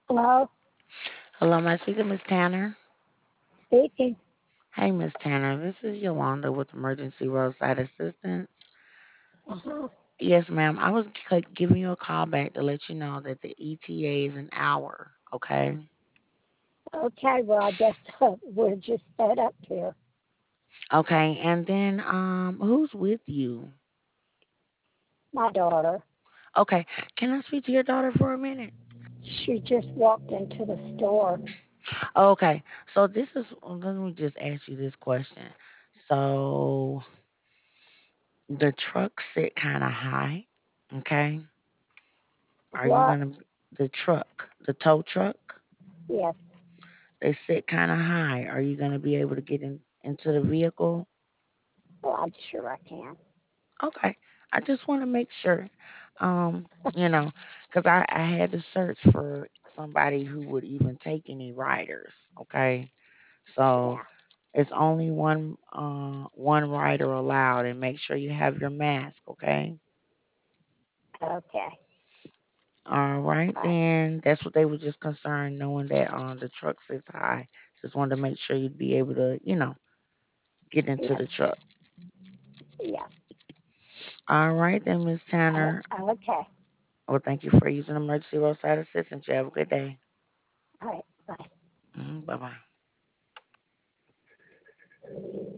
Hello, Hello, my speaker, Miss Tanner. speaking. Hey, Miss Tanner. This is Yolanda with Emergency Roadside Assistance. Uh-huh. Yes, ma'am. I was giving you a call back to let you know that the ETA is an hour. Okay. Okay, well, I guess we're just set up here. Okay. And then, who's with you? My daughter, Okay. Can I speak to your daughter for a minute? she just walked into the store. Okay. So let me just ask you this question. So the truck sit kind of high. Okay. Are you What? gonna the truck, the tow truck? Yes. They sit kind of high. Are you going to be able to get into the vehicle? Well, I'm sure I can. Okay. I just want to make sure, um, because I had to search for somebody who would even take any riders. Okay. So Yeah. it's only one rider allowed, and make sure you have your mask. Okay. Okay. All right, All right. then that's what they were just concerned, knowing that the truck sits high. Just wanted to make sure you'd be able to, get into Yes. the truck. Yes. All right, then, Miss Tanner. Okay. Well, thank you for using emergency roadside assistance. You have a good day. All right. Bye. Bye bye.